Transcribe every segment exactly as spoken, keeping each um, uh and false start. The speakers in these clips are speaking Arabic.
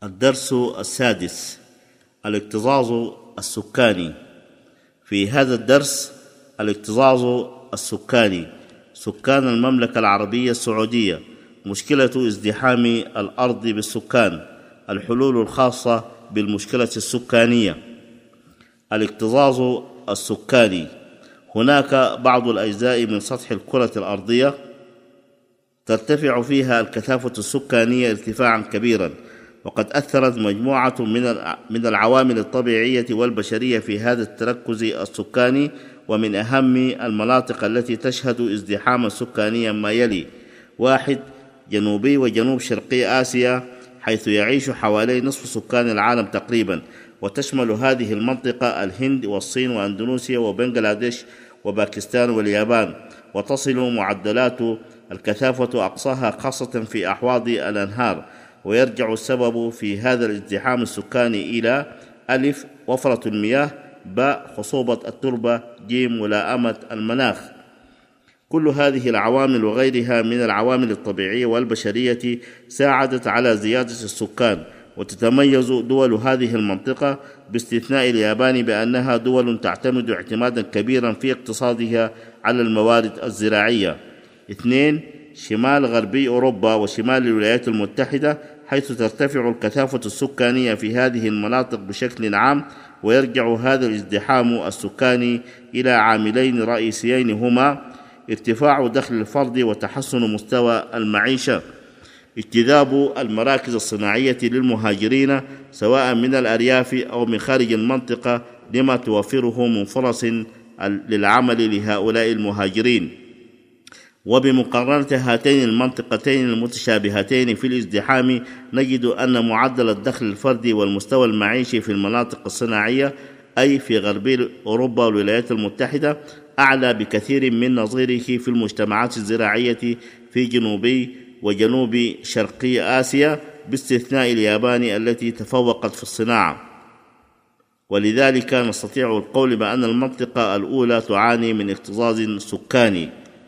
الدرس السادس: الاكتظاظ السكاني. في هذا الدرس الاكتظاظ السكاني: سكان المملكة العربية السعودية، مشكلة ازدحام الأرض بالسكان، الحلول الخاصة بالمشكلة السكانية. الاكتظاظ السكاني: هناك بعض الأجزاء من سطح الكرة الأرضية ترتفع فيها الكثافة السكانية ارتفاعا كبيرا، وقد أثرت مجموعة من العوامل الطبيعية والبشرية في هذا التركز السكاني. ومن أهم المناطق التي تشهد ازدحاما سكانيا ما يلي: واحد، جنوبي وجنوب شرقي آسيا، حيث يعيش حوالي نصف سكان العالم تقريبا، وتشمل هذه المنطقة الهند والصين وأندونيسيا وبنغلاديش وباكستان واليابان، وتصل معدلات الكثافة أقصاها خاصة في أحواض الأنهار. ويرجع السبب في هذا الازدحام السكاني إلى: ألف، وفرة المياه، باء، خصوبة التربة، جيم، ملائمة المناخ. كل هذه العوامل وغيرها من العوامل الطبيعية والبشرية ساعدت على زيادة السكان. وتتميز دول هذه المنطقة باستثناء اليابان بأنها دول تعتمد اعتمادا كبيرا في اقتصادها على الموارد الزراعية. اثنين، شمال غربي أوروبا وشمال الولايات المتحدة، حيث ترتفع الكثافة السكانية في هذه المناطق بشكل عام. ويرجع هذا الازدحام السكاني إلى عاملين رئيسيين هما: ارتفاع دخل الفرد وتحسن مستوى المعيشة. اجتذاب المراكز الصناعية للمهاجرين سواء من الأرياف أو من خارج المنطقة لما توفره من فرص للعمل لهؤلاء المهاجرين. وبمقارنة هاتين المنطقتين المتشابهتين في الازدحام، نجد أن معدل الدخل الفردي والمستوى المعيشي في المناطق الصناعية، أي في غربي أوروبا والولايات المتحدة، أعلى بكثير من نظيره في المجتمعات الزراعية في جنوبي وجنوب شرقي آسيا، باستثناء اليابان التي تفوقت في الصناعة. ولذلك نستطيع القول بأن المنطقة الأولى تعاني من اكتظاظ سكاني.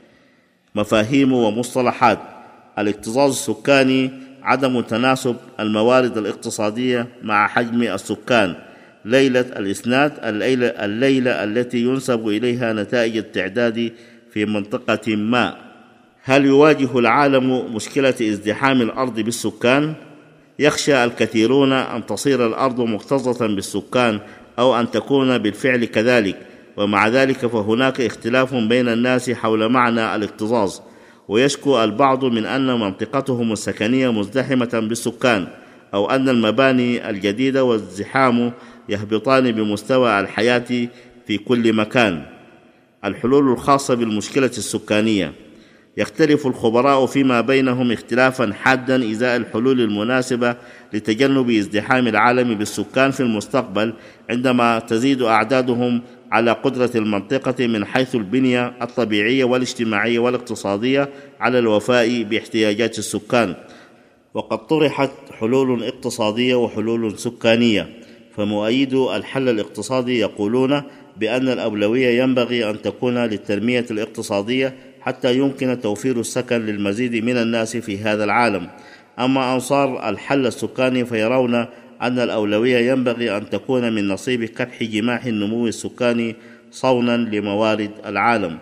مفاهيم ومصطلحات: الاكتظاظ السكاني: عدم تناسب الموارد الاقتصادية مع حجم السكان. ليلة الإسناد: الليلة, الليلة التي ينسب إليها نتائج التعداد في منطقة ما. هل يواجه العالم مشكلة ازدحام الأرض بالسكان؟ يخشى الكثيرون أن تصير الأرض مكتظة بالسكان أو أن تكون بالفعل كذلك، ومع ذلك فهناك اختلاف بين الناس حول معنى الاكتظاظ. ويشكو البعض من أن منطقتهم السكنية مزدحمة بالسكان، أو أن المباني الجديدة والازدحام يهبطان بمستوى الحياة في كل مكان. الحلول الخاصة بالمشكلة السكانية: يختلف الخبراء فيما بينهم اختلافا حادا إزاء الحلول المناسبة لتجنب ازدحام العالم بالسكان في المستقبل، عندما تزيد أعدادهم على قدرة المنطقة من حيث البنية الطبيعية والاجتماعية والاقتصادية على الوفاء باحتياجات السكان. وقد طرحت حلول اقتصادية وحلول سكانية. فمؤيدو الحل الاقتصادي يقولون بأن الأولوية ينبغي أن تكون للتنمية الاقتصادية حتى يمكن توفير السكن للمزيد من الناس في هذا العالم. أما أنصار الحل السكاني فيرون أن الأولوية ينبغي أن تكون من نصيب كبح جماح النمو السكاني صونا لموارد العالم.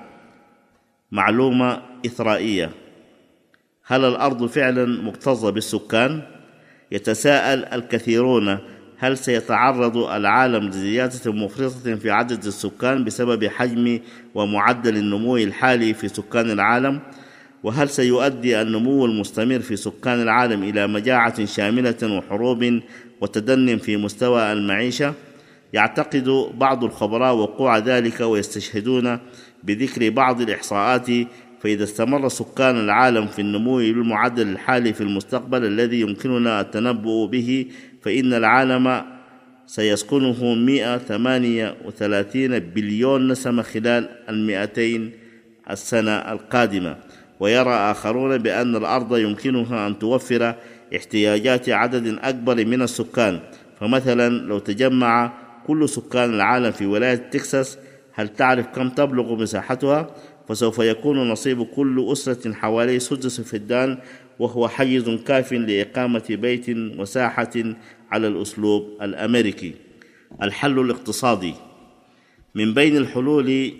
معلومة إثرائية: هل الأرض فعلا مكتظة بالسكان؟ يتساءل الكثيرون: هل سيتعرض العالم لزيادة مفرطة في عدد السكان بسبب حجم ومعدل النمو الحالي في سكان العالم؟ وهل سيؤدي النمو المستمر في سكان العالم إلى مجاعة شاملة وحروب وتدن في مستوى المعيشة؟ يعتقد بعض الخبراء وقوع ذلك، ويستشهدون بذكر بعض الإحصاءات. فإذا استمر سكان العالم في النمو بالمعدل الحالي في المستقبل الذي يمكننا التنبؤ به، فإن العالم سيسكنه مئة وثمانية وثلاثين بليون نسمة خلال المئتين السنة القادمة. ويرى آخرون بأن الأرض يمكنها أن توفر احتياجات عدد أكبر من السكان. فمثلا لو تجمع كل سكان العالم في ولاية تكساس، هل تعرف كم تبلغ مساحتها؟ فسوف يكون نصيب كل أسرة حوالي سدس فدان وهو حيز كاف لإقامة بيت وساحة على الأسلوب الأمريكي. الحل الاقتصادي: من بين الحلول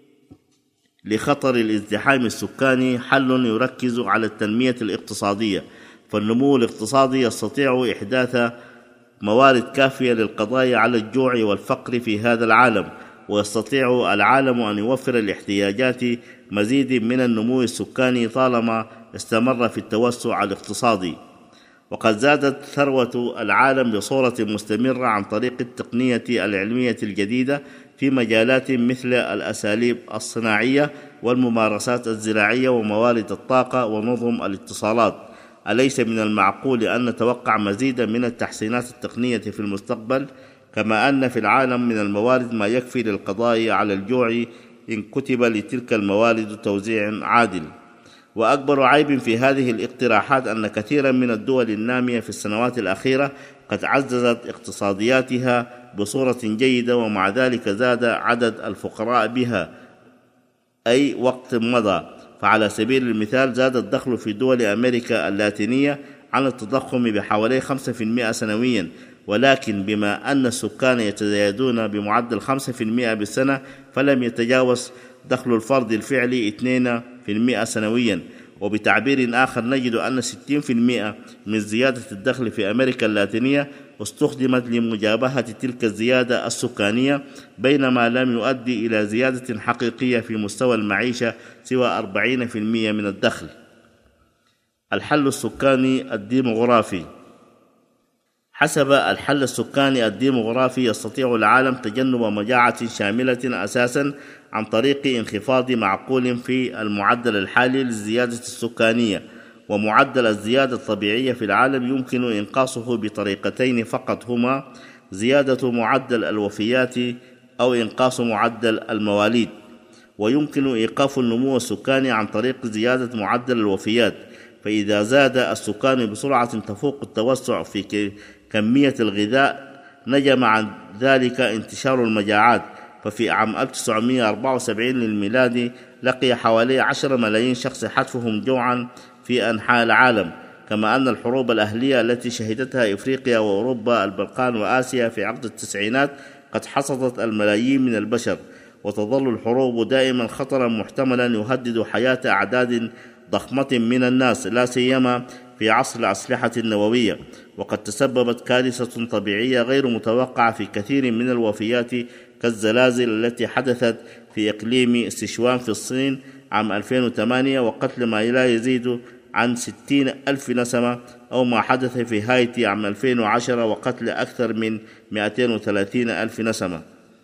لخطر الازدحام السكاني حل يركز على التنمية الاقتصادية، فالنمو الاقتصادي يستطيع إحداث موارد كافية للقضاء على الجوع والفقر في هذا العالم، ويستطيع العالم أن يوفر لاحتياجات مزيد من النمو السكاني طالما استمر في التوسع الاقتصادي. وقد زادت ثروة العالم بصورة مستمرة عن طريق التقنية العلمية الجديدة في مجالات مثل الأساليب الصناعية والممارسات الزراعية وموارد الطاقة ونظم الاتصالات. أليس من المعقول أن نتوقع مزيدا من التحسينات التقنية في المستقبل؟ كما أن في العالم من الموارد ما يكفي للقضاء على الجوع إن كتب لتلك الموارد توزيع عادل. وأكبر عيب في هذه الاقتراحات أن كثيرا من الدول النامية في السنوات الأخيرة قد عززت اقتصادياتها بصورة جيدة، ومع ذلك زاد عدد الفقراء بها أي وقت مضى. فعلى سبيل المثال زاد الدخل في دول أمريكا اللاتينية عن التضخم بحوالي خمسة بالمئة سنويا، ولكن بما أن السكان يتزايدون بمعدل خمسة بالمئة بالسنة فلم يتجاوز دخل الفرد الفعلي اثنين بالمئة سنويا. وبتعبير آخر نجد أن ستين بالمئة من زيادة الدخل في أمريكا اللاتينية استخدمت لمجابهة تلك الزيادة السكانية، بينما لم يؤدي إلى زيادة حقيقية في مستوى المعيشة سوى أربعين بالمئة من الدخل. الحل السكاني الديموغرافي: حسب الحل السكاني الديموغرافي يستطيع العالم تجنب مجاعة شاملة أساسا عن طريق انخفاض معقول في المعدل الحالي للزيادة السكانية، ومعدل الزيادة الطبيعية في العالم يمكن إنقاصه بطريقتين فقط، هما زيادة معدل الوفيات أو إنقاص معدل المواليد. ويمكن إيقاف النمو السكاني عن طريق زيادة معدل الوفيات، فإذا زاد السكان بسرعة تفوق التوسع في كمية الغذاء نجم عن ذلك انتشار المجاعات. ففي عام ألف وتسعمئة وأربعة وسبعين للميلاد لقي حوالي عشرة ملايين شخص حتفهم جوعا في أنحاء العالم. كما أن الحروب الأهلية التي شهدتها إفريقيا وأوروبا البلقان وآسيا في عقد التسعينات قد حصدت الملايين من البشر، وتظل الحروب دائما خطرا محتملا يهدد حياة أعداد ضخمة من الناس، لا سيما في عصر الأسلحة النووية. وقد تسببت كارثة طبيعية غير متوقعة في كثير من الوفيات كالزلازل التي حدثت في إقليم سيشوان في الصين عام ألفين وثمانية وقتل ما لا يزيد عن ستين ألف نسمة، أو ما حدث في هايتي عام ألفين وعشرة وقتل أكثر من مئتين وثلاثين ألف نسمة.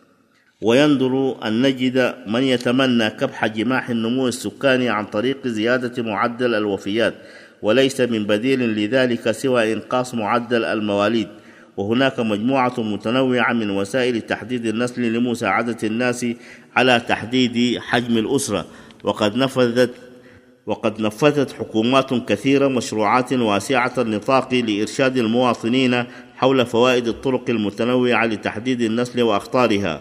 ويندر أن نجد من يتمنى كبح جماح النمو السكاني عن طريق زيادة معدل الوفيات، وليس من بديل لذلك سوى إنقاص معدل المواليد. وهناك مجموعة متنوعة من وسائل تحديد النسل لمساعدة الناس على تحديد حجم الأسرة، وقد نفذت وقد نفذت حكومات كثيرة مشروعات واسعة النطاق لإرشاد المواطنين حول فوائد الطرق المتنوعة لتحديد النسل وأخطارها.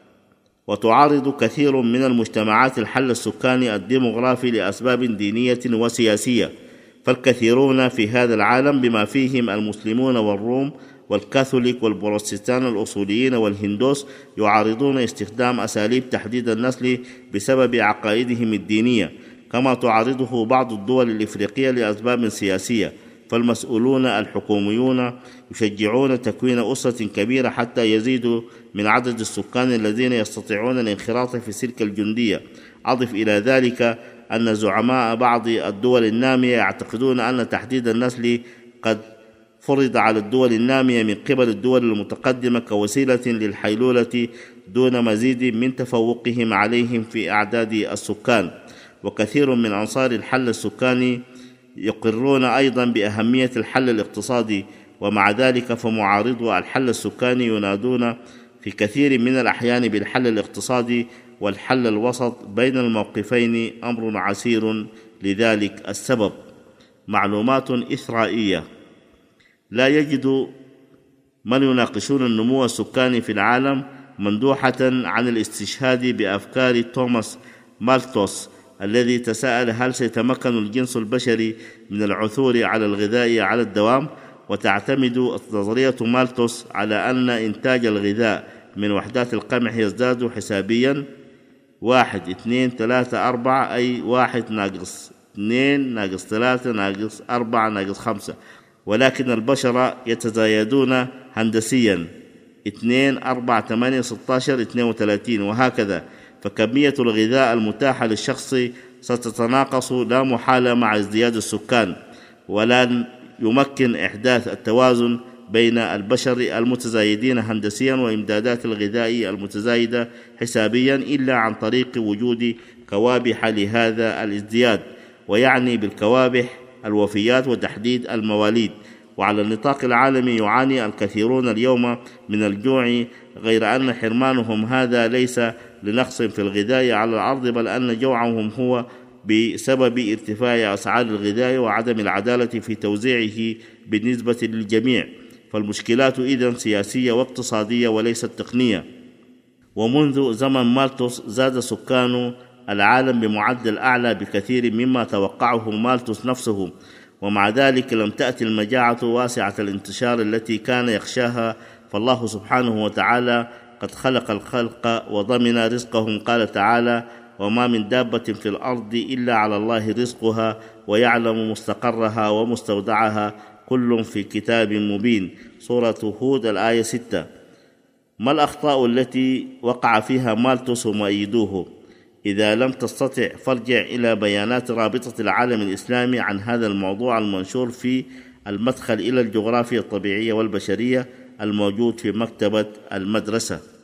وتعارض كثير من المجتمعات الحل السكاني الديموغرافي لأسباب دينية وسياسية، فالكثيرون في هذا العالم بما فيهم المسلمون والروم والكاثوليك والبروتستان الأصوليين والهندوس يعارضون استخدام أساليب تحديد النسل بسبب عقائدهم الدينية، كما تعارضه بعض الدول الإفريقية لأسباب سياسية. فالمسؤولون الحكوميون يشجعون تكوين أسرة كبيرة حتى يزيدوا من عدد السكان الذين يستطيعون الانخراط في سلك الجندية. أضف إلى ذلك أن زعماء بعض الدول النامية يعتقدون أن تحديد النسل قد فرض على الدول النامية من قبل الدول المتقدمة كوسيلة للحيلولة دون مزيد من تفوقهم عليهم في أعداد السكان. وكثير من أنصار الحل السكاني يقرون أيضا بأهمية الحل الاقتصادي، ومع ذلك فمعارضو الحل السكاني ينادون في كثير من الأحيان بالحل الاقتصادي، والحل الوسط بين الموقفين أمر عسير لذلك السبب. معلومات إثرائية: لا يجد من يناقشون النمو السكاني في العالم مندوحة عن الاستشهاد بأفكار توماس مالثوس الذي تساءل هل سيتمكن الجنس البشري من العثور على الغذاء على الدوام. وتعتمد نظرية مالثوس على أن إنتاج الغذاء من وحدات القمح يزداد حسابيا واحد اثنين ثلاثة أربعة، أي واحد ناقص اثنين ناقص ثلاثة ناقص أربعة ناقص خمسة، ولكن البشر يتزايدون هندسيا اثنين أربعة ثمانية ستة عشر اثنين وثلاثين وهكذا. فكمية الغذاء المتاحة للشخص ستتناقص لا محالة مع ازدياد السكان، ولن يمكن إحداث التوازن بين البشر المتزايدين هندسيا وإمدادات الغذاء المتزايدة حسابيا إلا عن طريق وجود كوابح لهذا الازدياد، ويعني بالكوابح الوفيات وتحديد المواليد. وعلى النطاق العالمي يعاني الكثيرون اليوم من الجوع، غير أن حرمانهم هذا ليس لنقص في الغذاء على الأرض، بل أن جوعهم هو بسبب ارتفاع أسعار الغذاء وعدم العدالة في توزيعه بالنسبة للجميع. فالمشكلات إذن سياسية واقتصادية وليست تقنية. ومنذ زمن مالثوس زاد سكان العالم بمعدل أعلى بكثير مما توقعه مالثوس نفسه، ومع ذلك لم تأتي المجاعة واسعة الانتشار التي كان يخشاها، فالله سبحانه وتعالى قد خلق الخلق وضمن رزقهم. قال تعالى: وما من دابة في الأرض إلا على الله رزقها ويعلم مستقرها ومستودعها كل في كتاب مبين. سورة هود الآية ستة. ما الأخطاء التي وقع فيها مالثوس ومؤيدوه؟ إذا لم تستطع فارجع إلى بيانات رابطة العالم الإسلامي عن هذا الموضوع المنشور في المدخل إلى الجغرافيا الطبيعية والبشرية الموجود في مكتبة المدرسة.